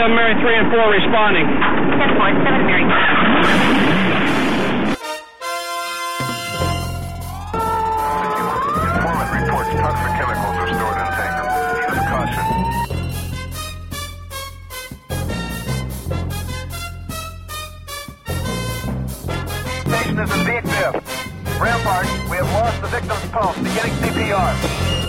Mary 3 and 4 responding. 10-4, 7 Mary. Informant reports toxic chemicals are stored in tanker. Use caution. Station is in deep depth. Rampart, we have lost the victim's pulse. Beginning CPR.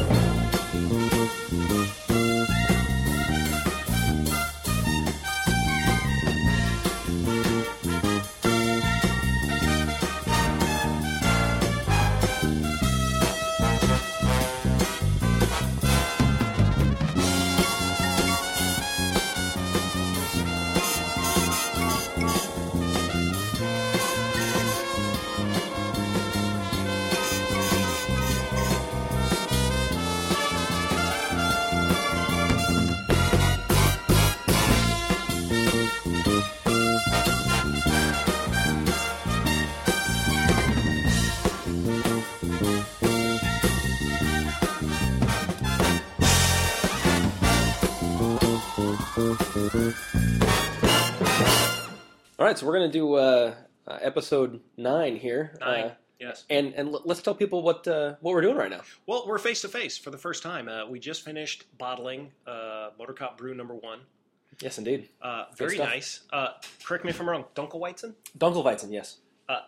All right, so we're going to do episode 9 here. 9, yes. And let's tell people what we're doing right now. Well, we're face-to-face for the first time. We just finished bottling Motor Cop Brew number 1. Yes, indeed. Very nice. Correct me if I'm wrong. Dunkelweizen? Dunkelweizen, yes.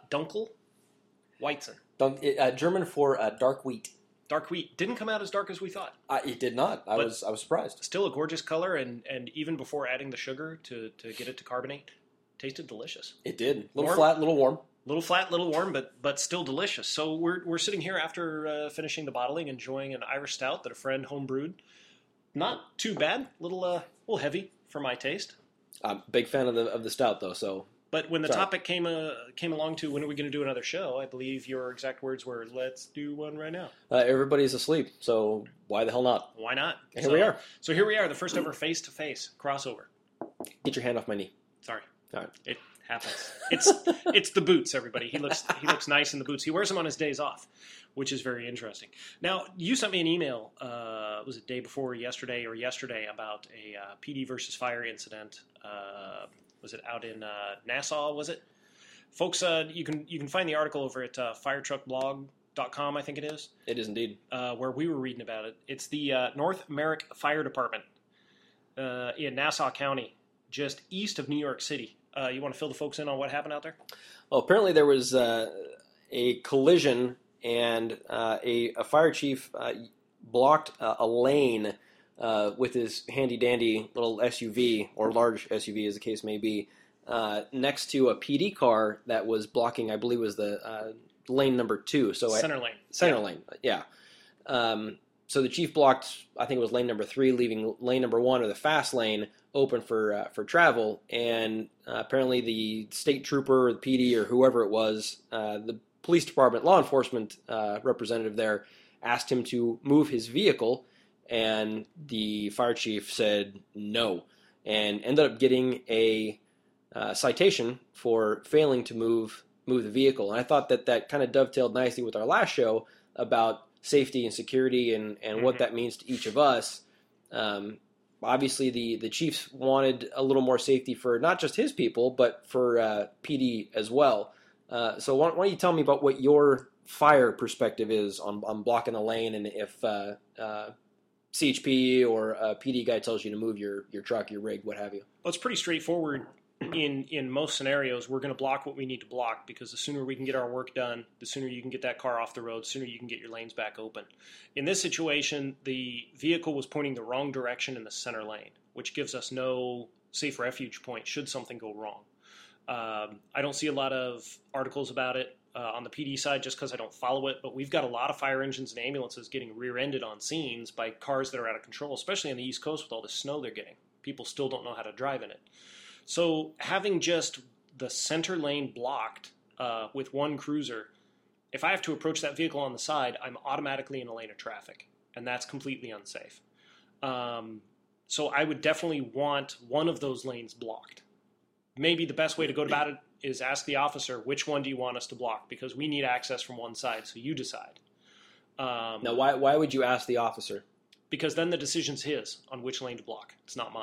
Dunkelweizen. German for dark wheat. Dark wheat. Didn't come out as dark as we thought. It did not. I was surprised. Still a gorgeous color, and even before adding the sugar to get it to carbonate, tasted delicious. It did. Little flat, little warm. Little flat, little warm, but still delicious. So we're sitting here after finishing the bottling, enjoying an Irish stout that a friend homebrewed. Not too bad. Little heavy for my taste. I'm a big fan of the stout, though. So, but when the topic came along to when are we going to do another show, I believe your exact words were, "Let's do one right now." Everybody's asleep, so why the hell not? Why not? And here we are. So here we are, the first ever face-to-face crossover. Get your hand off my knee. Sorry. All right. It happens. It's the boots, everybody. He looks nice in the boots. He wears them on his days off, which is very interesting. Now, you sent me an email, was it day before yesterday about a PD versus fire incident. Was it out in Nassau, was it? Folks, you can find the article over at firetruckblog.com, I think it is. It is indeed. Where we were reading about it. It's the North Merrick Fire Department in Nassau County, just east of New York City. You want to fill the folks in on what happened out there? Well, apparently there was a collision, and a fire chief blocked a lane with his handy-dandy little SUV, or large SUV as the case may be, next to a PD car that was blocking, I believe was the lane number 2. So Center lane. Center lane, yeah. So the chief blocked, I think it was lane number 3, leaving lane number 1, or the fast lane, open for travel. And apparently the state trooper, or the PD, or whoever it was, the police department, law enforcement representative there, asked him to move his vehicle, and the fire chief said no, and ended up getting a citation for failing to move the vehicle. And I thought that kind of dovetailed nicely with our last show about safety and security and what that means to each of us. Obviously, the chiefs wanted a little more safety for not just his people, but for PD as well. So why don't you tell me about what your fire perspective is on blocking a lane, and if CHP or a PD guy tells you to move your truck, your rig, what have you? Well, it's pretty straightforward. In most scenarios, we're going to block what we need to block, because the sooner we can get our work done, the sooner you can get that car off the road, the sooner you can get your lanes back open. In this situation, the vehicle was pointing the wrong direction in the center lane, which gives us no safe refuge point should something go wrong. I don't see a lot of articles about it on the PD side just because I don't follow it, but we've got a lot of fire engines and ambulances getting rear-ended on scenes by cars that are out of control, especially on the East Coast with all the snow they're getting. People still don't know how to drive in it. So having just the center lane blocked with one cruiser, if I have to approach that vehicle on the side, I'm automatically in a lane of traffic, and that's completely unsafe. So I would definitely want one of those lanes blocked. Maybe the best way to go about it is ask the officer, which one do you want us to block? Because we need access from one side, so you decide. Now, why would you ask the officer? Because then the decision's his on which lane to block. It's not mine.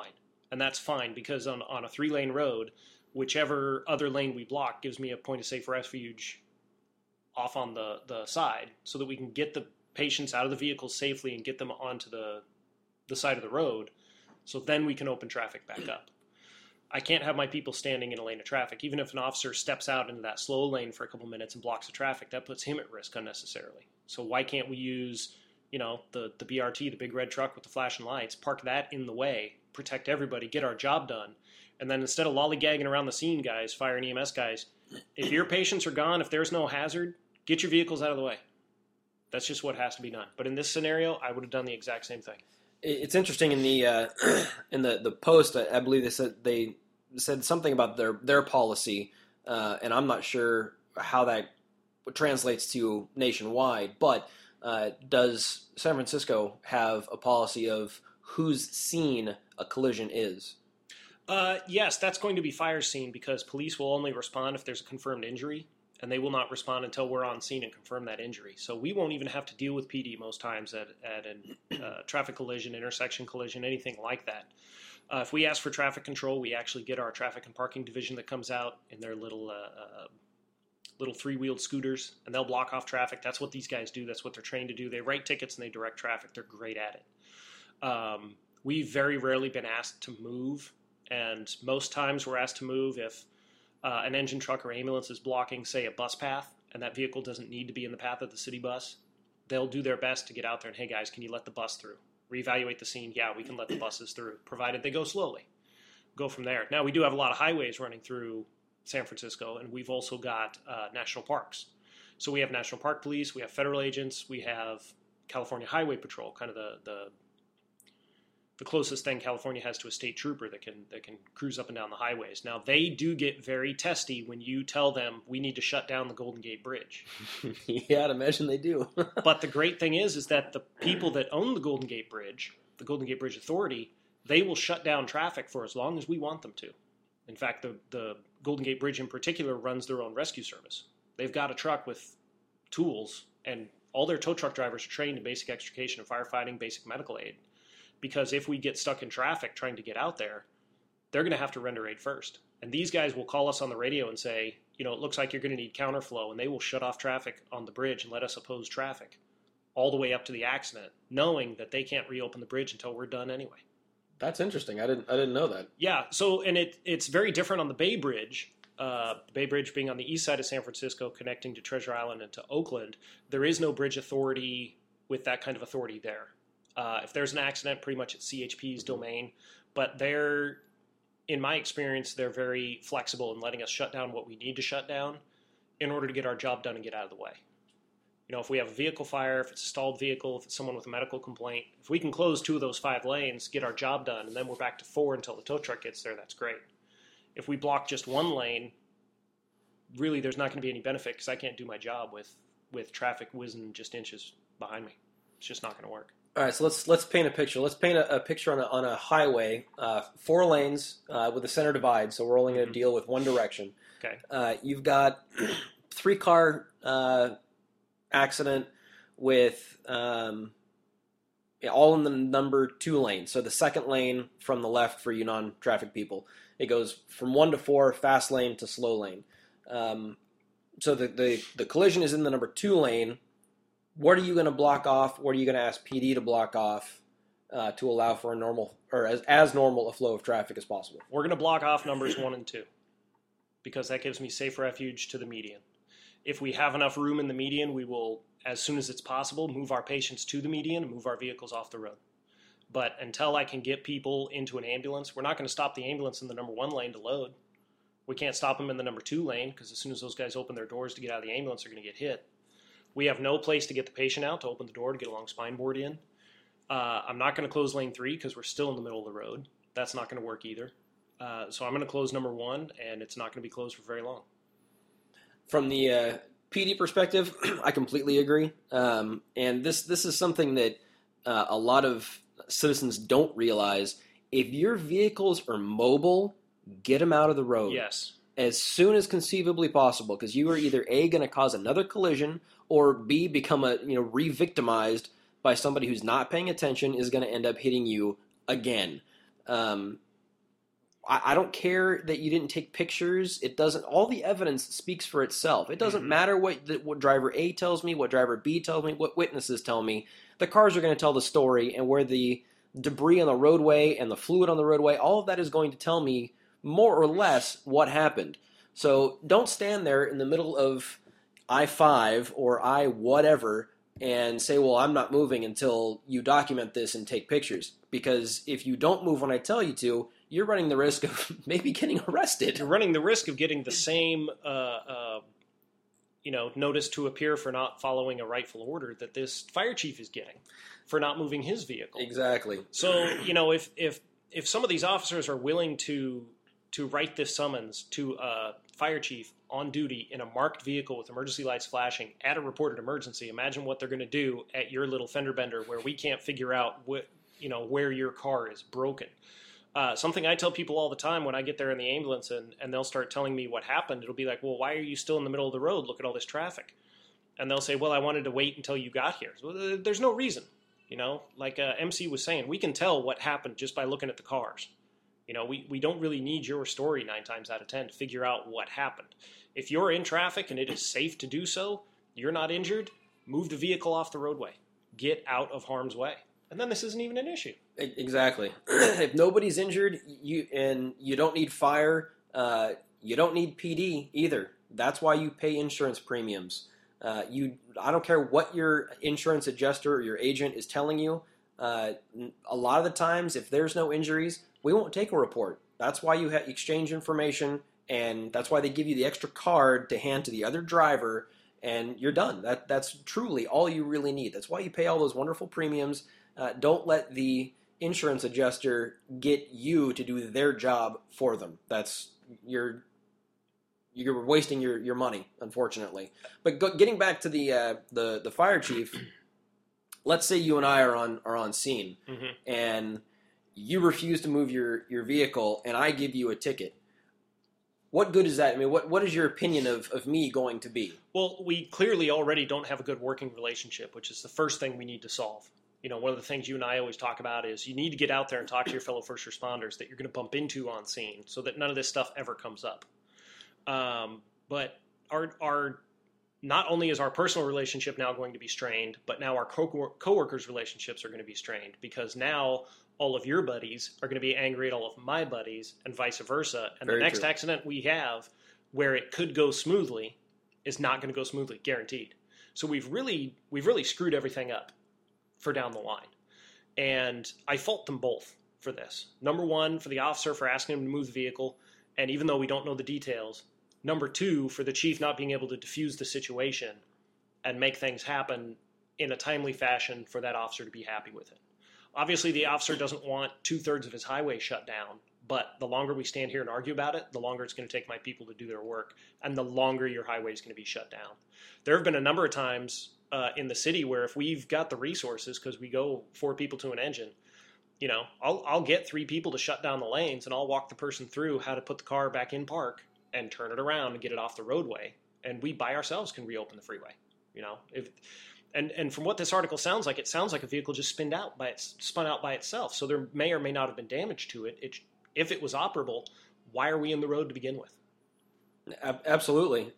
And that's fine because on a 3-lane road, whichever other lane we block gives me a point of safe refuge off on the side so that we can get the patients out of the vehicle safely and get them onto the side of the road. So then we can open traffic back up. I can't have my people standing in a lane of traffic. Even if an officer steps out into that slow lane for a couple minutes and blocks the traffic, that puts him at risk unnecessarily. So why can't we use, the BRT, the big red truck with the flashing lights, park that in the way, protect everybody, get our job done. And then instead of lollygagging around the scene, guys, fire and EMS guys, if your patients are gone, if there's no hazard, get your vehicles out of the way. That's just what has to be done. But in this scenario, I would have done the exact same thing. It's interesting in the in the post. I believe they said something about their policy, and I'm not sure how that translates to nationwide. But does San Francisco have a policy of whose scene a collision is? Yes, that's going to be fire scene because police will only respond if there's a confirmed injury, and they will not respond until we're on scene and confirm that injury. So we won't even have to deal with PD most times at a traffic collision, intersection collision, anything like that. If we ask for traffic control, we actually get our traffic and parking division that comes out in their little 3-wheeled scooters, and they'll block off traffic. That's what these guys do. That's what they're trained to do. They write tickets and they direct traffic. They're great at it. We've very rarely been asked to move, and most times we're asked to move if an engine truck or ambulance is blocking, say, a bus path, and that vehicle doesn't need to be in the path of the city bus. They'll do their best to get out there and, hey, guys, can you let the bus through? Reevaluate the scene. Yeah, we can let the buses through, provided they go slowly. Go from there. Now, we do have a lot of highways running through San Francisco, and we've also got national parks. So we have National Park Police, we have federal agents, we have California Highway Patrol, kind of the closest thing California has to a state trooper that can cruise up and down the highways. Now, they do get very testy when you tell them we need to shut down the Golden Gate Bridge. Yeah, I'd imagine they do. But the great thing is that the people that own the Golden Gate Bridge, the Golden Gate Bridge Authority, they will shut down traffic for as long as we want them to. In fact, the Golden Gate Bridge in particular runs their own rescue service. They've got a truck with tools, and all their tow truck drivers are trained in basic extrication and firefighting, basic medical aid. Because if we get stuck in traffic trying to get out there, they're going to have to render aid first. And these guys will call us on the radio and say, it looks like you're going to need counterflow, and they will shut off traffic on the bridge and let us oppose traffic all the way up to the accident, knowing that they can't reopen the bridge until we're done anyway. That's interesting. I didn't know that. Yeah. So, and it's very different on the Bay Bridge. Bay Bridge being on the east side of San Francisco, connecting to Treasure Island and to Oakland. There is no bridge authority with that kind of authority there. If there's an accident, pretty much it's CHP's domain. But in my experience, they're very flexible in letting us shut down what we need to shut down in order to get our job done and get out of the way. If we have a vehicle fire, if it's a stalled vehicle, if it's someone with a medical complaint, if we can close 2 of those 5 lanes, get our job done, and then we're back to 4 until the tow truck gets there, that's great. If we block just 1 lane, really there's not going to be any benefit because I can't do my job with traffic whizzing just inches behind me. It's just not going to work. All right, so let's paint a picture. Let's paint a picture on a highway, 4 lanes with a center divide. So we're only going to deal with one direction. Okay. You've got 3-car accident with all in the number 2 lane. So the second lane from the left for you non-traffic people. It goes from 1 to 4, fast lane to slow lane. So the collision is in the number 2 lane. What are you going to block off? What are you going to ask PD to block off to allow for a normal or as normal a flow of traffic as possible? We're going to block off numbers 1 and 2 because that gives me safe refuge to the median. If we have enough room in the median, we will, as soon as it's possible, move our patients to the median and move our vehicles off the road. But until I can get people into an ambulance, we're not going to stop the ambulance in the number 1 lane to load. We can't stop them in the number 2 lane because as soon as those guys open their doors to get out of the ambulance, they're going to get hit. We have no place to get the patient out to open the door to get a long spine board in. I'm not going to close lane 3 because we're still in the middle of the road. That's not going to work either. So I'm going to close number 1, and it's not going to be closed for very long. From the PD perspective, I completely agree. And this is something that a lot of citizens don't realize. If your vehicles are mobile, get them out of the road. Yes. As soon as conceivably possible, because you are either A, going to cause another collision, or B, become re-victimized by somebody who's not paying attention is going to end up hitting you again. I don't care that you didn't take pictures. It doesn't. All the evidence speaks for itself. It doesn't matter what driver A tells me, what driver B tells me, what witnesses tell me. The cars are going to tell the story, and where the debris on the roadway and the fluid on the roadway, all of that is going to tell me more or less what happened. So don't stand there in the middle of I-5 or I-whatever and say, well, I'm not moving until you document this and take pictures. Because if you don't move when I tell you to, you're running the risk of maybe getting arrested. You're running the risk of getting the same notice to appear for not following a rightful order that this fire chief is getting for not moving his vehicle. Exactly. So, if some of these officers are willing to write this summons to a fire chief on duty in a marked vehicle with emergency lights flashing at a reported emergency, imagine what they're going to do at your little fender bender where we can't figure out where your car is broken. Something I tell people all the time when I get there in the ambulance and they'll start telling me what happened, it'll be like, well, why are you still in the middle of the road? Look at all this traffic. And they'll say, well, I wanted to wait until you got here. So there's no reason. Like MC was saying, we can tell what happened just by looking at the cars. We don't really need your story 9 times out of 10 to figure out what happened. If you're in traffic and it is safe to do so, you're not injured, move the vehicle off the roadway. Get out of harm's way. And then this isn't even an issue. Exactly. If nobody's injured, you don't need fire, you don't need PD either. That's why you pay insurance premiums. I don't care what your insurance adjuster or your agent is telling you. A lot of the times, if there's no injuries, we won't take a report. That's why you exchange information, and that's why they give you the extra card to hand to the other driver, and you're done. That's truly all you really need. That's why you pay all those wonderful premiums. Don't let the insurance adjuster get you to do their job for them. You're wasting your money, unfortunately. But getting back to the fire chief, let's say you and I are on scene, and you refuse to move your vehicle, and I give you a ticket. What good is that? I mean, what is your opinion of me going to be? Well, we clearly already don't have a good working relationship, which is the first thing we need to solve. One of the things you and I always talk about is you need to get out there and talk to your fellow first responders that you're going to bump into on scene so that none of this stuff ever comes up. But our not only is our personal relationship now going to be strained, but now our coworkers' relationships are going to be strained because now all of your buddies are going to be angry at all of my buddies and vice versa. And Very the next true. accident we have where it could go smoothly is not going to go smoothly, guaranteed. So we've really screwed everything up for down the line. And I fault them both for this. Number one, for the officer for asking him to move the vehicle, and even though we don't know the details. Number two, for the chief not being able to diffuse the situation and make things happen in a timely fashion for that officer to be happy with it. Obviously, the officer doesn't want 2/3 of his highway shut down, but the longer we stand here and argue about it, the longer it's going to take my people to do their work, and the longer your highway is going to be shut down. There have been a number of times in the city where if we've got the resources, because we go 4 people to an engine, I'll get 3 people to shut down the lanes, and I'll walk the person through how to put the car back in park and turn it around and get it off the roadway, and we by ourselves can reopen the freeway. And from what this article sounds like, it sounds like a vehicle just spun out by itself. So there may or may not have been damage to it. If it was operable, why are we in the road to begin with? Absolutely.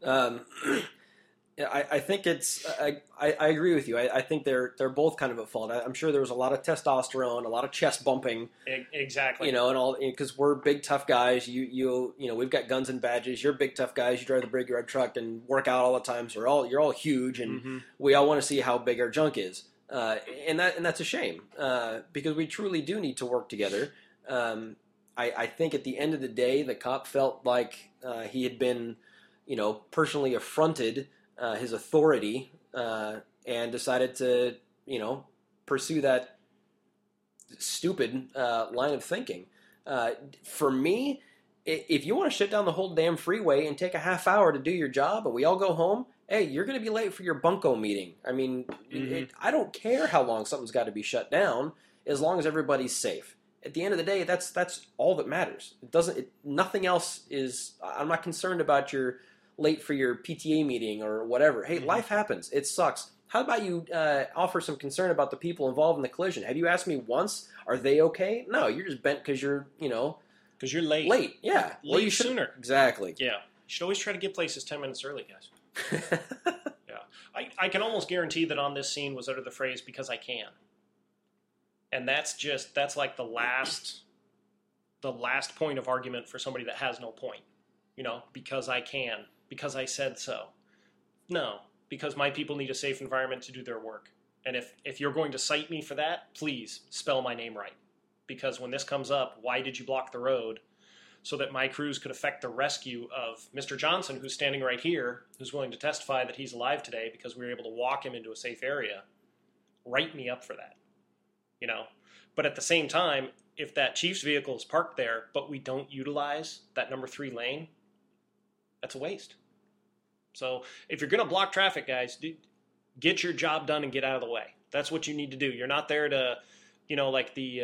I think I agree with you. I think they're both kind of at fault. I'm sure there was a lot of testosterone, a lot of chest bumping. Exactly. And all, because we're big tough guys. We've got guns and badges. You're big tough guys. You drive the big red truck and work out all the time. So you're all huge, and we all want to see how big our junk is. And that's a shame because we truly do need to work together. I think at the end of the day, the cop felt like he had been, personally affronted. His authority, and decided to, pursue that stupid line of thinking. For me, if you want to shut down the whole damn freeway and take a half hour to do your job, and we all go home, hey, you're going to be late for your bunco meeting. I mean, I don't care how long something's got to be shut down, as long as everybody's safe. At the end of the day, that's all that matters. Nothing else is. I'm not concerned about your late for your PTA meeting or whatever. Hey, life happens. It sucks. How about you offer some concern about the people involved in the collision? Have you asked me once, are they okay? No, you're just bent because you're, Because you're late. Late, yeah. Well, Leave should sooner. Exactly. Yeah. You should always try to get places 10 minutes early, guys. Yeah. I can almost guarantee that on this scene was uttered the phrase, because I can. And that's like the last point of argument for somebody that has no point. You know, because I can, because I said so. No, because my people need a safe environment to do their work. And if you're going to cite me for that, please spell my name right. Because when this comes up, why did you block the road? So that my crews could effect the rescue of Mr. Johnson, who's standing right here, who's willing to testify that he's alive today because we were able to walk him into a safe area. Write me up for that. You know? But at the same time, if that Chief's vehicle is parked there, but we don't utilize that number 3 lane, that's a waste. So if you're going to block traffic, guys, get your job done and get out of the way. That's what you need to do. You're not there to, you know, like the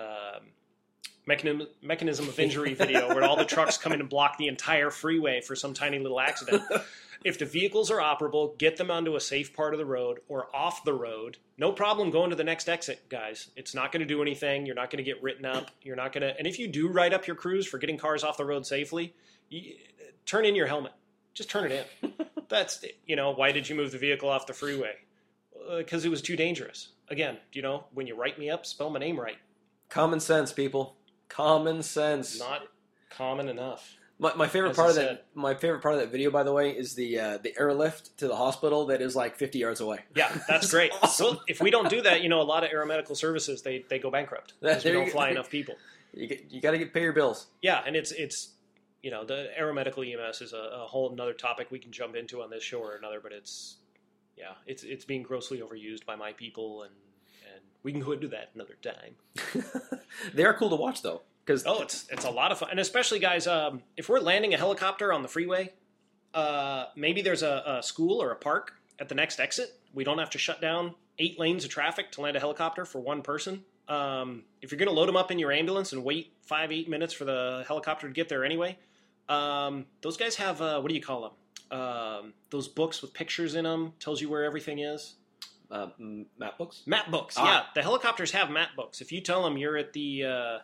mechanism of injury video where all the trucks come in and block the entire freeway for some tiny little accident. If the vehicles are operable, get them onto a safe part of the road or off the road. No problem going to the next exit, guys. It's not going to do anything. You're not going to get written up. You're not going to. And if you do write up your crews for getting cars off the road safely, turn in your helmet. Just turn it in. That's, you know, why did you move the vehicle off the freeway? Because it was too dangerous. Again, you know, when you write me up, spell my name right. Common sense, people. Common sense. Not common enough. My favorite part of that video, by the way, is the airlift to the hospital that is like 50 yards away. Yeah, that's great. Awesome. Well, if we don't do that, you know, a lot of aeromedical services they go bankrupt because we don't fly enough people. You got to pay your bills. Yeah, and it's you know, the aeromedical EMS is a whole another topic we can jump into on this show or another, but it's being grossly overused by my people, and we can go into that another time. They are cool to watch though. It's a lot of fun, and especially guys, if we're landing a helicopter on the freeway, maybe there's a school or a park at the next exit. We don't have to shut down 8 lanes of traffic to land a helicopter for one person. If you're going to load them up in your ambulance and wait 5-8 minutes for the helicopter to get there anyway, those guys have what do you call them? Those books with pictures in them, tells you where everything is. Map books. Map books. Yeah, the helicopters have map books. If you tell them you're at the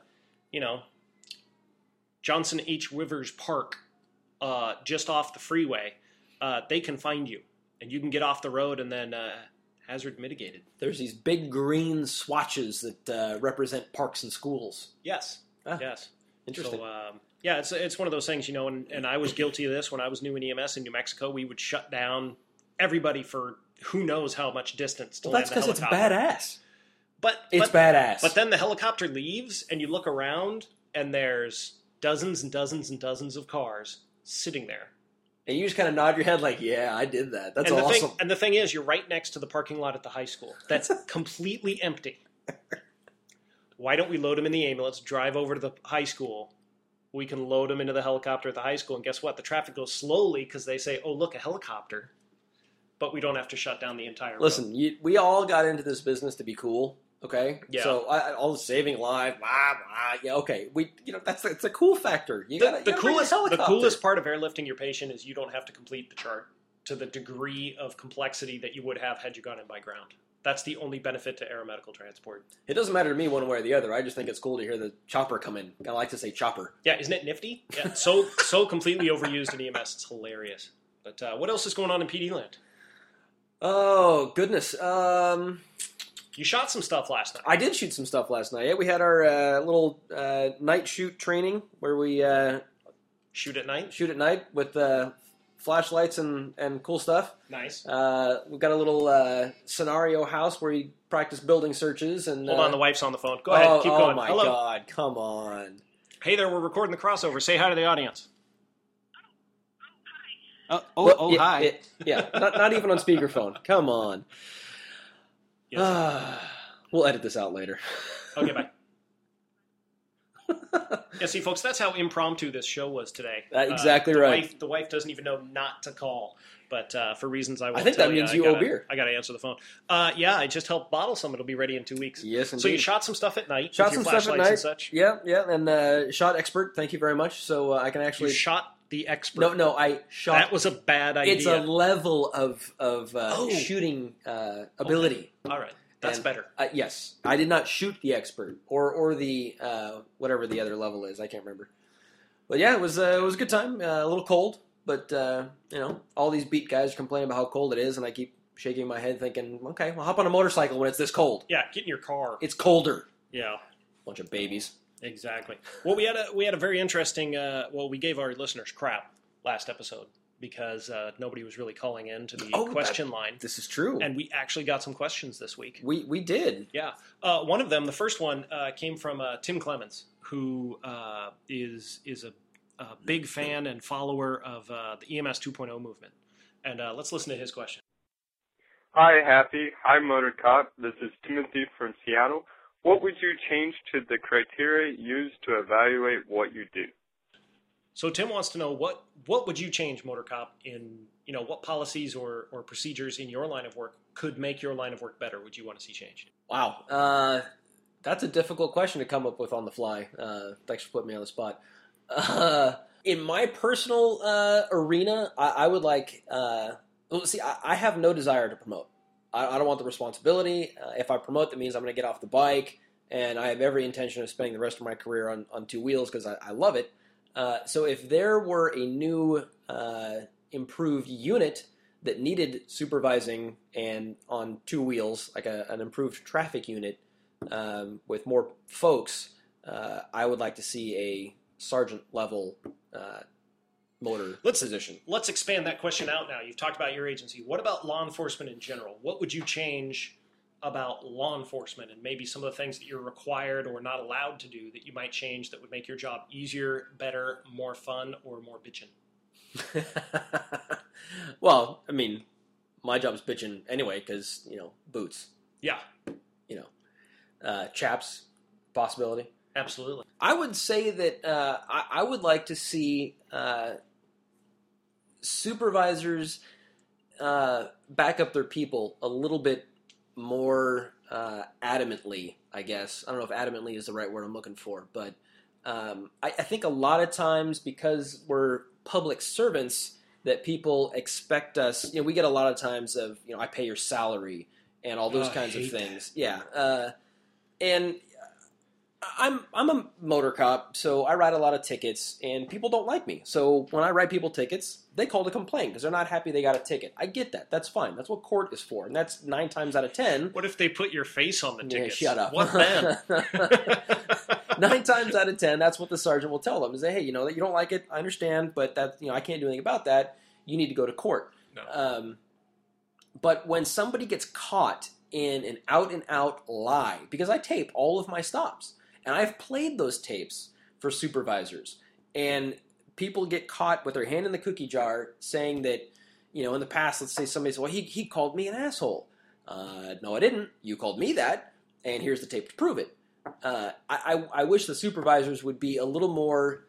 Johnson H. Wivers Park, just off the freeway, they can find you, and you can get off the road and then hazard mitigated. There's these big green swatches that represent parks and schools. Yes. Yes. Interesting. So, it's one of those things, you know, and I was guilty of this when I was new in EMS in New Mexico. We would shut down everybody for who knows how much distance to land the helicopter. That's because it's badass. But it's badass. But then the helicopter leaves, and you look around, and there's dozens and dozens and dozens of cars sitting there. And you just kind of nod your head like, yeah, I did that. That's awesome. And the thing is, you're right next to the parking lot at the high school. That's completely empty. Why don't we load them in the ambulance, drive over to the high school? We can load them into the helicopter at the high school, and guess what? The traffic goes slowly because they say, oh, look, a helicopter. But we don't have to shut down the entire road. Listen, we all got into this business to be cool, okay? Yeah. So all the saving lives, blah, blah, yeah, okay. That's a cool factor. The coolest part of airlifting your patient is you don't have to complete the chart to the degree of complexity that you would have had you gone in by ground. That's the only benefit to aeromedical transport. It doesn't matter to me one way or the other. I just think it's cool to hear the chopper come in. I like to say chopper. Yeah, isn't it nifty? Yeah, so completely overused in EMS. It's hilarious. But what else is going on in PD land? Oh, goodness. You shot some stuff last night. I did shoot some stuff last night. Yeah, we had our little night shoot training where we shoot at night. Shoot at night with flashlights and cool stuff. Nice. We've got a little scenario house where you practice building searches. And hold on, the wife's on the phone. Go ahead, keep going. Oh my Hello. God, come on. Hey there, we're recording the crossover. Say hi to the audience. Hi. Not even on speakerphone. Come on. Yes. We'll edit this out later. Okay, bye. Yeah, see, folks, that's how impromptu this show was today. Exactly right. The wife doesn't even know not to call, but for reasons I won't I think tell that means you owe beer. I got to answer the phone. Yeah, I just helped bottle some. It'll be ready in 2 weeks. Yes, indeed. So you shot some stuff at night. Shot with some your stuff at flashlights night. And such. Yeah, and shot expert. Thank you very much. So I can actually. You shot the expert. No, I shot. That was a bad idea. It's a level of shooting ability. Okay. All right. That's And, better. Yes, I did not shoot the expert or the whatever the other level is. I can't remember. But yeah, it was a good time. A little cold, but all these beat guys are complaining about how cold it is, and I keep shaking my head, thinking, okay, well, hop on a motorcycle when it's this cold. Yeah, get in your car. It's colder. Yeah. Bunch of babies. Exactly. Well, we had a very interesting. We gave our listeners crap last episode because nobody was really calling in to the question line. This is true. And we actually got some questions this week. We did. Yeah. One of them, the first one, came from Tim Clemens, who is a big fan and follower of the EMS 2.0 movement. And let's listen to his question. Hi, Happy. Hi, Motor Cop. This is Timothy from Seattle. What would you change to the criteria used to evaluate what you do? So Tim wants to know what would you change, Motor Cop, in what policies or procedures in your line of work could make your line of work better? Would you want to see changed? Wow, that's a difficult question to come up with on the fly. Thanks for putting me on the spot. In my personal arena, I would like. I have no desire to promote. I don't want the responsibility. If I promote, that means I'm going to get off the bike, and I have every intention of spending the rest of my career on two wheels because I love it. So if there were a new improved unit that needed supervising and on two wheels, like an improved traffic unit with more folks, I would like to see a sergeant level motor position. Let's expand that question out now. You've talked about your agency. What about law enforcement in general? What would you change about law enforcement and maybe some of the things that you're required or not allowed to do that you might change that would make your job easier, better, more fun, or more bitchin'? Well, I mean, my job's bitching anyway because, boots. Yeah. Chaps, possibility. Absolutely. I would say that I would like to see supervisors back up their people a little bit more adamantly, I guess. I don't know if adamantly is the right word I'm looking for, but I think a lot of times because we're public servants that people expect us, we get a lot of times of, I pay your salary and all those kinds of things. That. Yeah. And I'm a motor cop, so I write a lot of tickets, and people don't like me. So when I write people tickets, they call to complain because they're not happy they got a ticket. I get that. That's fine. That's what court is for, and that's 9 times out of 10. What if they put your face on the tickets? Yeah, shut up. What then? 9 times out of 10, that's what the sergeant will tell them: is that, hey, you don't like it. I understand, but that I can't do anything about that. You need to go to court. No. But when somebody gets caught in an out-and-out lie, because I tape all of my stops. And I've played those tapes for supervisors, and people get caught with their hand in the cookie jar saying that, in the past, let's say somebody said, well, he called me an asshole. No, I didn't. You called me that, and here's the tape to prove it. I wish the supervisors would be a little more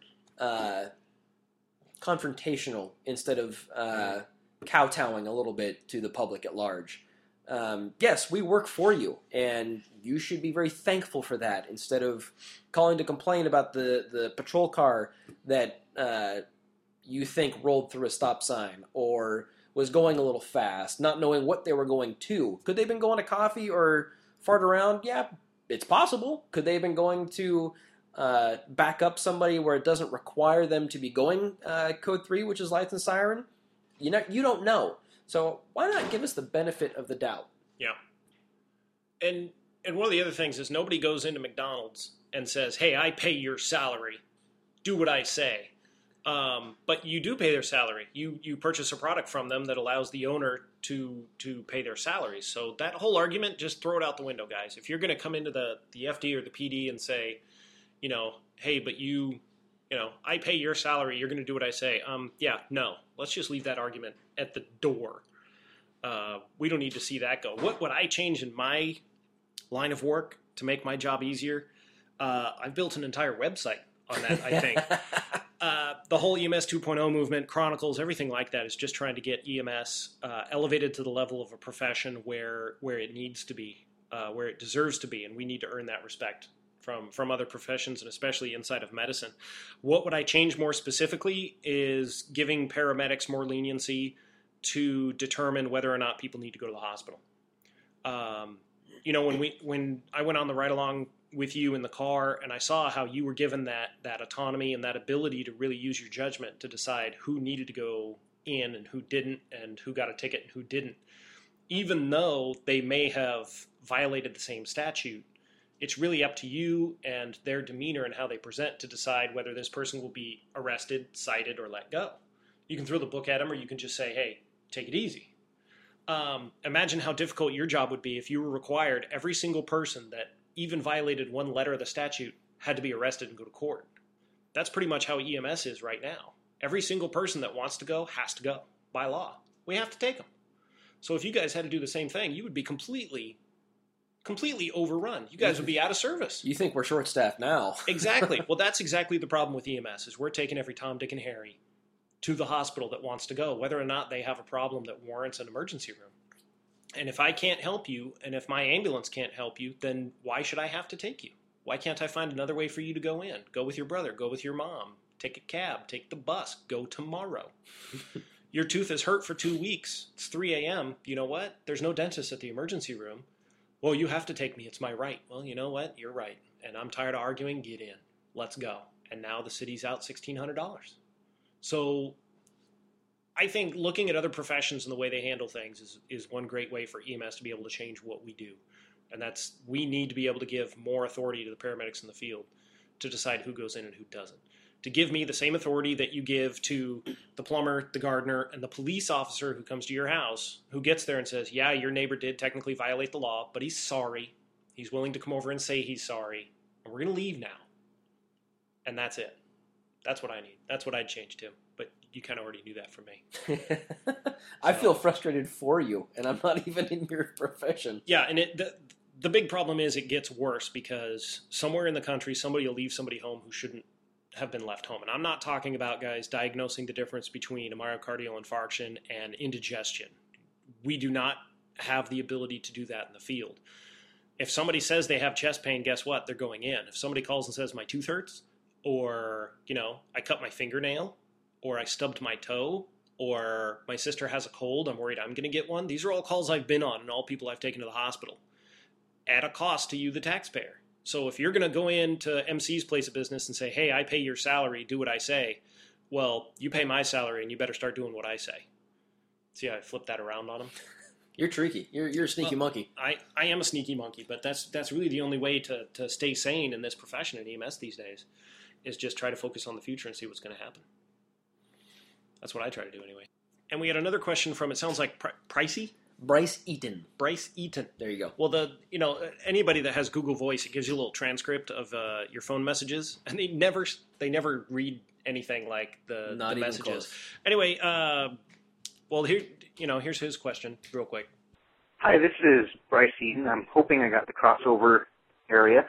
confrontational instead of kowtowing a little bit to the public at large. Yes, we work for you, and you should be very thankful for that instead of calling to complain about the patrol car that you think rolled through a stop sign or was going a little fast, not knowing what they were going to. Could they have been going to coffee or fart around? Yeah, it's possible. Could they have been going to back up somebody where it doesn't require them to be going code 3, which is lights and siren? You don't know. So why not give us the benefit of the doubt? Yeah. And one of the other things is nobody goes into McDonald's and says, hey, I pay your salary. Do what I say. But you do pay their salary. You purchase a product from them that allows the owner to pay their salaries. So that whole argument, just throw it out the window, guys. If you're going to come into the FD or the PD and say, hey, but I pay your salary, you're going to do what I say. No. Let's just leave that argument at the door. We don't need to see that go. What would I change in my line of work to make my job easier? I've built an entire website on that, I think. The whole EMS 2.0 movement, Chronicles, everything like that is just trying to get EMS elevated to the level of a profession where it needs to be, where it deserves to be, and we need to earn that respect from other professions and especially inside of medicine. What would I change more specifically is giving paramedics more leniency to determine whether or not people need to go to the hospital. you know, when I went on the ride along with you in the car and I saw how you were given that autonomy and that ability to really use your judgment to decide who needed to go in and who didn't and who got a ticket and who didn't, even though they may have violated the same statute, it's really up to you and their demeanor and how they present to decide whether this person will be arrested, cited, or let go. You can throw the book at them, or you can just say, hey, take it easy. Imagine how difficult your job would be if you were required every single person that even violated one letter of the statute had to be arrested and go to court. That's pretty much how EMS is right now. Every single person that wants to go has to go by law. We have to take them. So if you guys had to do the same thing, you would be completely overrun. You guys would be out of service. You think we're short-staffed now. Exactly. Well, that's exactly the problem with EMS, is we're taking every Tom, Dick, and Harry to the hospital that wants to go, whether or not they have a problem that warrants an emergency room. And if I can't help you, and if my ambulance can't help you, then why should I have to take you? Why can't I find another way for you to go in? Go with your brother, go with your mom, take a cab, take the bus, go tomorrow. Your tooth is hurt for 2 weeks. It's 3 a.m. You know what? There's no dentist at the emergency room. Well, you have to take me. It's my right. Well, you know what? You're right. And I'm tired of arguing. Get in. Let's go. And now the city's out $1,600. So I think looking at other professions and the way they handle things is one great way for EMS to be able to change what we do. And that's, we need to be able to give more authority to the paramedics in the field to decide who goes in and who doesn't. To give me the same authority that you give to the plumber, the gardener, and the police officer who comes to your house, who gets there and says, yeah, your neighbor did technically violate the law, but he's sorry. He's willing to come over and say he's sorry. And we're going to leave now. And that's it. That's what I need. That's what I'd change to. But you kind of already knew that from me. I feel frustrated for you, and I'm not even in your profession. Yeah, and the big problem is it gets worse because somewhere in the country, somebody will leave somebody home who shouldn't have been left home. And I'm not talking about guys diagnosing the difference between a myocardial infarction and indigestion. We do not have the ability to do that in the field. If somebody says they have chest pain, guess what? They're going in. If somebody calls and says my tooth hurts, or, you know, I cut my fingernail, or I stubbed my toe, or my sister has a cold, I'm worried I'm going to get one. These are all calls I've been on and all people I've taken to the hospital at a cost to you, the taxpayer. So if you're going to go into MC's place of business and say, hey, I pay your salary, do what I say, well, you pay my salary and you better start doing what I say. See how I flipped that around on him? You're tricky. You're a sneaky monkey. I am a sneaky monkey, but that's really the only way to stay sane in this profession in EMS these days, is just try to focus on the future and see what's going to happen. That's what I try to do anyway. And we had another question from, it sounds like Pricey? Bryce Eaton. Bryce Eaton. There you go. Well, anybody that has Google Voice, it gives you a little transcript of your phone messages, and they never read anything like the messages. Close. Anyway, well, here's his question real quick. Hi, this is Bryce Eaton. I'm hoping I got the crossover area.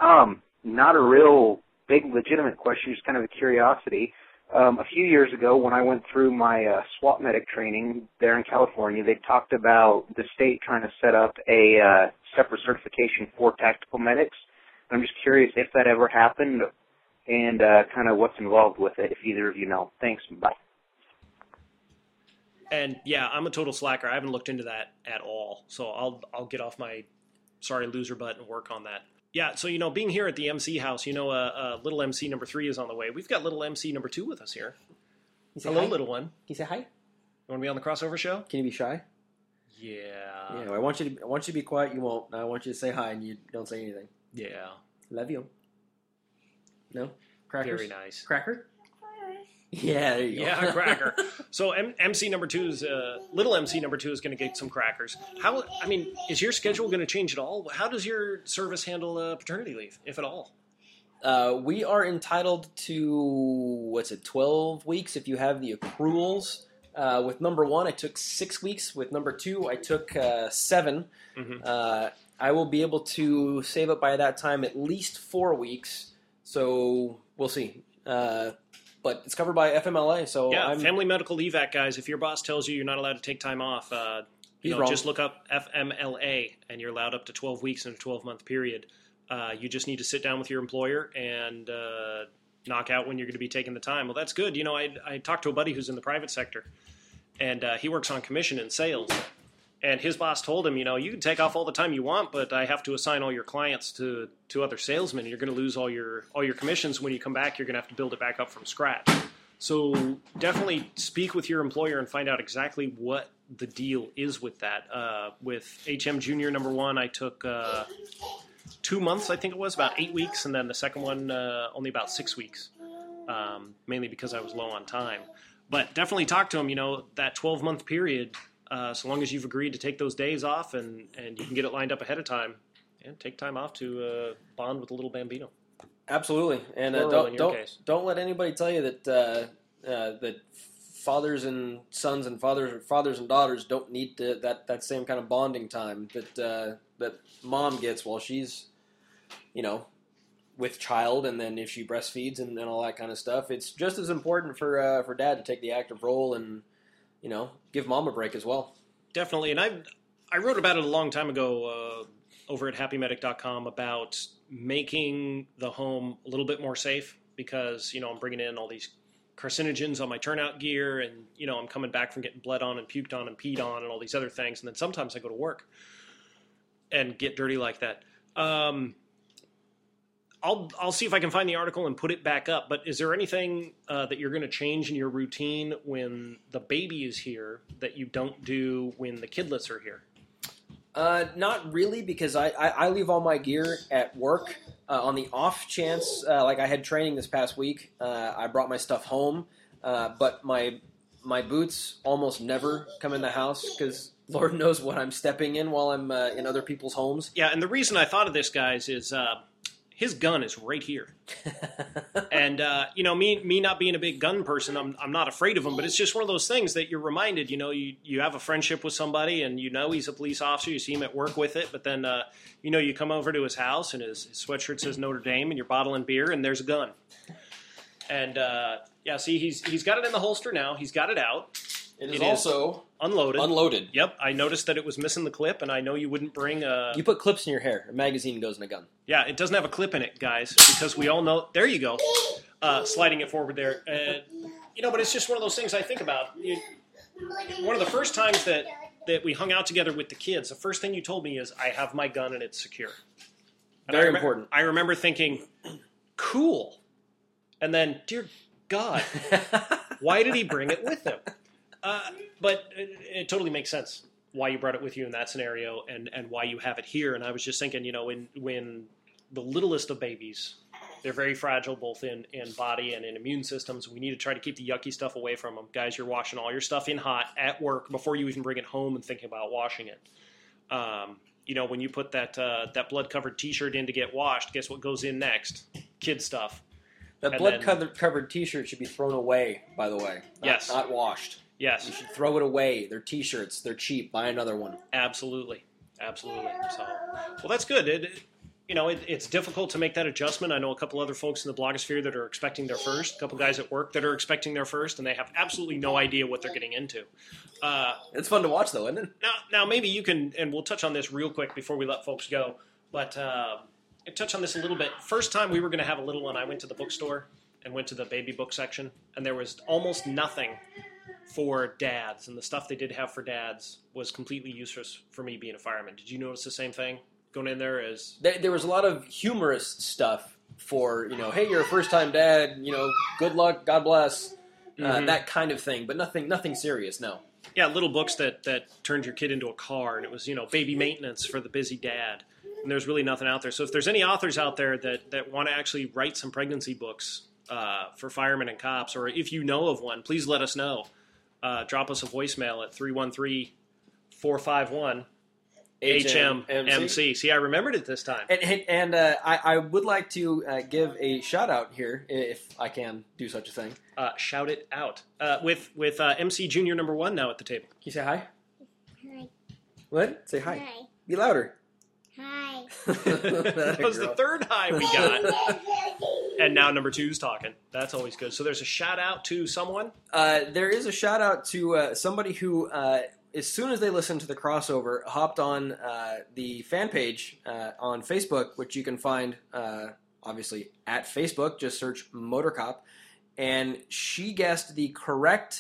Not a real big legitimate question, just kind of a curiosity. A few years ago, when I went through my SWAT medic training there in California, they talked about the state trying to set up a separate certification for tactical medics. I'm just curious if that ever happened and kind of what's involved with it, if either of you know. Thanks. Bye. And yeah, I'm a total slacker. I haven't looked into that at all. So I'll get off my sorry loser butt and work on that. Yeah, so, being here at the MC house, little MC number 3 is on the way. We've got little MC number 2 with us here. Hello, hi? Little one. Can you say hi? You want to be on the crossover show? Can you be shy? Yeah. Yeah, I want you to be quiet. You won't. I want you to say hi, and you don't say anything. Yeah. Love you. No? Crackers? Very nice. Cracker? Yeah, there you go. Yeah, cracker. So MC number 2 is little MC number 2 is going to get some crackers. Is your schedule going to change at all? How does your service handle paternity leave, if at all? We are entitled to 12 weeks if you have the accruals. With number 1, I took 6 weeks. With number 2, I took 7. Mm-hmm. I will be able to save up by that time at least 4 weeks. So we'll see. But it's covered by FMLA, so yeah, Family Medical Leave Act, guys. If your boss tells you you're not allowed to take time off, just look up FMLA, and you're allowed up to 12 weeks in a 12-month period. You just need to sit down with your employer and knock out when you're going to be taking the time. Well, that's good. I talked to a buddy who's in the private sector, and he works on commission and sales. And his boss told him, you can take off all the time you want, but I have to assign all your clients to other salesmen. You're going to lose all your commissions. When you come back, you're going to have to build it back up from scratch. So definitely speak with your employer and find out exactly what the deal is with that. With HM Junior number 1, I took 2 months, I think it was, about 8 weeks, and then the second one only about 6 weeks, mainly because I was low on time. But definitely talk to him, that 12-month period. So long as you've agreed to take those days off and you can get it lined up ahead of time, and take time off to bond with the little Bambino. Absolutely, and don't let anybody tell you that that fathers and sons and fathers and daughters don't need that same kind of bonding time that mom gets while she's with child, and then if she breastfeeds and all that kind of stuff. It's just as important for dad to take the active role and give mom a break as well. Definitely, and I wrote about it a long time ago over at happymedic.com about making the home a little bit more safe, because I'm bringing in all these carcinogens on my turnout gear, and I'm coming back from getting bled on and puked on and peed on and all these other things, and then sometimes I go to work and get dirty like that. I'll see if I can find the article and put it back up. But is there anything that you're going to change in your routine when the baby is here that you don't do when the kidlets are here? Not really, because I leave all my gear at work. On the off chance, like I had training this past week, I brought my stuff home, but my boots almost never come in the house, because Lord knows what I'm stepping in while I'm in other people's homes. Yeah, and the reason I thought of this, guys, is his gun is right here. And, me not being a big gun person, I'm not afraid of him, but it's just one of those things that you're reminded, you have a friendship with somebody and he's a police officer, you see him at work with it, but then, you come over to his house and his sweatshirt says Notre Dame and you're bottling beer and there's a gun. And, see, he's got it in the holster now. He's got it out. It is also unloaded. Yep, I noticed that it was missing the clip, and I know you wouldn't bring a... You put clips in your hair. A magazine goes in a gun. Yeah, it doesn't have a clip in it, guys, because we all know... There you go. Sliding it forward there. But it's just one of those things I think about. One of the first times that we hung out together with the kids, the first thing you told me is, I have my gun and it's secure. And Very important. I remember thinking, cool. And then, dear God, why did he bring it with him? But it totally makes sense why you brought it with you in that scenario and why you have it here. And I was just thinking, when the littlest of babies, they're very fragile both in body and in immune systems. We need to try to keep the yucky stuff away from them. Guys, you're washing all your stuff in hot at work before you even bring it home and thinking about washing it. When you put that blood-covered T-shirt in to get washed, guess what goes in next? Kid stuff. That blood-covered T-shirt should be thrown away, by the way. Yes. Not washed. Yes. You should throw it away. They're T-shirts. They're cheap. Buy another one. Absolutely. So, well, that's good. It's difficult to make that adjustment. I know a couple other folks in the blogosphere that are expecting their first, a couple guys at work that are expecting their first, and they have absolutely no idea what they're getting into. It's fun to watch, though, isn't it? Now maybe you can, and we'll touch on this real quick before we let folks go, but touch on this a little bit. First time we were going to have a little one, I went to the bookstore and went to the baby book section, and there was almost nothing for dads, and the stuff they did have for dads was completely useless for me being a fireman. Did you notice the same thing going in there? There was a lot of humorous stuff for, hey, you're a first-time dad, good luck, God bless, that kind of thing, but nothing serious, no. Yeah, little books that turned your kid into a car, and it was, baby maintenance for the busy dad, and there's really nothing out there. So if there's any authors out there that want to actually write some pregnancy books for firemen and cops, or if you know of one, please let us know. Drop us a voicemail at 313-451-HMMC. See, I remembered it this time. And I would like to give a shout-out here, if I can do such a thing. Shout it out. With MC Junior number 1 now at the table. Can you say hi? Hi. What? Say hi. Hi. Be louder. Hi. That was the third hi we got. And now number 2's talking. That's always good. So there's a shout-out to someone? There is a shout-out to somebody who, as soon as they listened to the crossover, hopped on the fan page on Facebook, which you can find, obviously, at Facebook. Just search Motor Cop. And she guessed the correct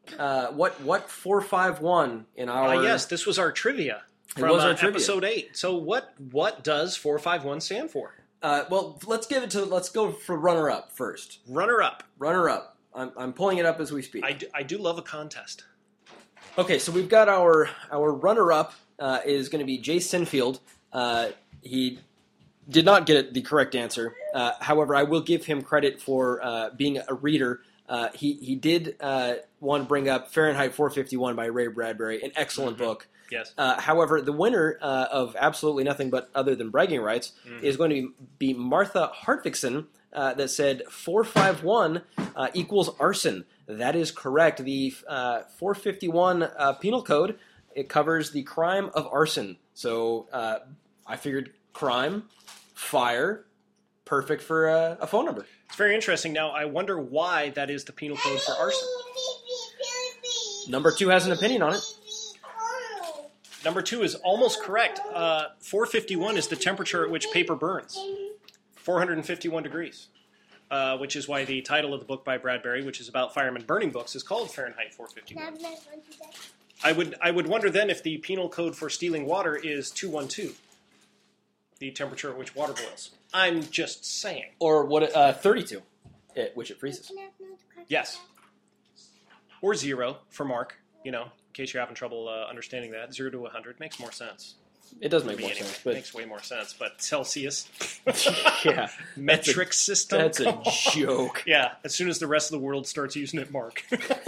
What 451 in our... Yes, this was our trivia from episode 8. So what does 451 stand for? Well, let's go for runner-up first. Runner-up. Runner-up. I'm pulling it up as we speak. I do love a contest. Okay, so we've got our runner-up is going to be Jay Sinfield. He did not get the correct answer. However, I will give him credit for being a reader. He did want to bring up Fahrenheit 451 by Ray Bradbury, an excellent book. Yes. However, the winner of absolutely nothing but other than bragging rights is going to be Martha Hartvigsson that said 451 equals arson. That is correct. The 451 penal code, it covers the crime of arson. So I figured crime, fire, perfect for a phone number. It's very interesting. Now, I wonder why that is the penal code for arson. Number 2 has an opinion on it. Number 2 is almost correct. 451 is the temperature at which paper burns. 451 degrees. Which is why the title of the book by Bradbury, which is about firemen burning books, is called Fahrenheit 451. I would wonder then if the penal code for stealing water is 212, the temperature at which water boils. I'm just saying. Or what? 32, which it freezes. Yes. Or 0 for Mark, in case you're having trouble understanding that. 0 to 100 makes more sense. It does make more sense. But... It makes way more sense, but Celsius. Yeah. Metric system. That's a joke. Yeah, as soon as the rest of the world starts using it, Mark.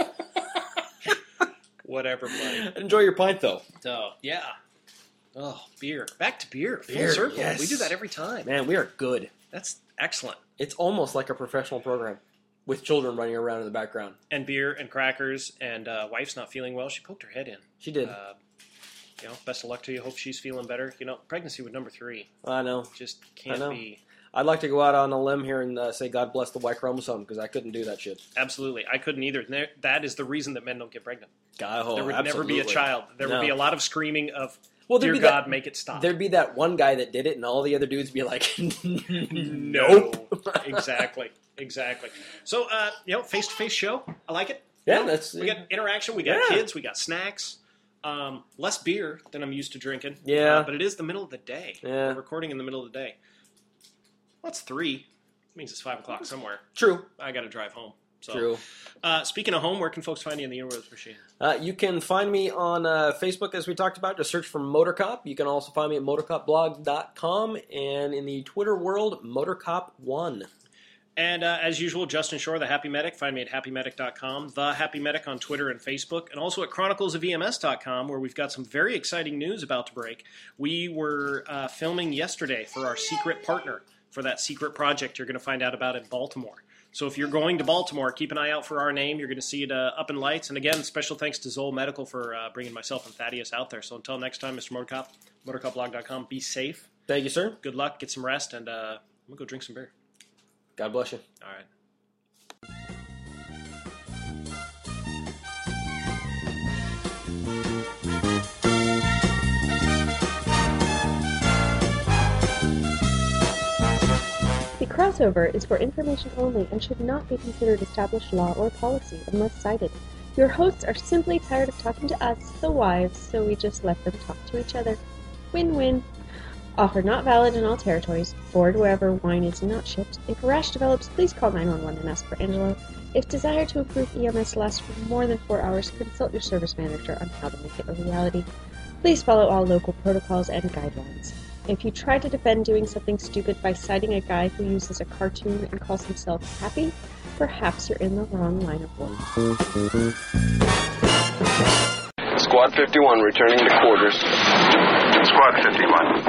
Whatever, buddy. Enjoy your pint, though. Oh, yeah. Oh, beer. Back to beer. Beer, Full circle. yes. We do that every time. Man, we are good. That's excellent. It's almost like a professional program with children running around in the background. And beer and crackers, and wife's not feeling well. She poked her head in. She did. Best of luck to you. Hope she's feeling better. Pregnancy with number 3. I know. Just can't be. I'd like to go out on a limb here and say God bless the Y chromosome because I couldn't do that shit. Absolutely. I couldn't either. That is the reason that men don't get pregnant. There would absolutely. never be a child. There would be a lot of screaming of, dear God, make it stop. There'd be that one guy that did it and all the other dudes be like, nope. Exactly. So, face-to-face show. I like it. Yeah, we got interaction. We got kids. We got snacks. Less beer than I'm used to drinking. Yeah. But it is the middle of the day. Yeah. We're recording in the middle of the day. Well, it's 3. It means it's 5 o'clock somewhere. True. I got to drive home. So, True. Speaking of home, where can folks find you in the Interwebs machine? You can find me on Facebook, as we talked about. Just search for MotorCop. You can also find me at motorcopblog.com, and in the Twitter world, MotorCop1. And as usual, Justin Shore, the Happy Medic. Find me at happymedic.com, the Happy Medic on Twitter and Facebook, and also at chroniclesofems.com, where we've got some very exciting news about to break. We were filming yesterday for our secret partner for that secret project you're going to find out about in Baltimore. So if you're going to Baltimore, keep an eye out for our name. You're going to see it up in lights. And again, special thanks to Zoll Medical for bringing myself and Thaddeus out there. So until next time, Mr. Motorcop, motorcopblog.com. Be safe. Thank you, sir. Good luck. Get some rest. And I'm going to go drink some beer. God bless you. All right. The crossover is for information only and should not be considered established law or policy unless cited. Your hosts are simply tired of talking to us, the wives, so we just let them talk to each other. Win-win. Offer not valid in all territories. Board wherever wine is not shipped. If a rash develops, please call 911 and ask for Angelo. If desire to improve EMS lasts for more than 4 hours, consult your service manager on how to make it a reality. Please follow all local protocols and guidelines. If you try to defend doing something stupid by citing a guy who uses a cartoon and calls himself happy, perhaps you're in the wrong line of work. Squad 51 returning to quarters. Squad 51.